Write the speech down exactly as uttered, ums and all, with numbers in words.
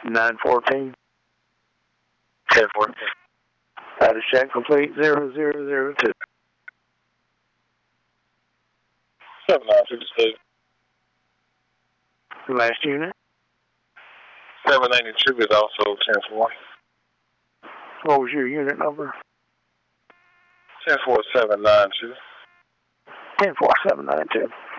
nine fourteen. ten four. Status check complete. Zero zero zero two. seven nine fifty-six. Last unit. seven ninety-two is also ten four. What was your unit number? ten four seven nine two. ten four seven nine two.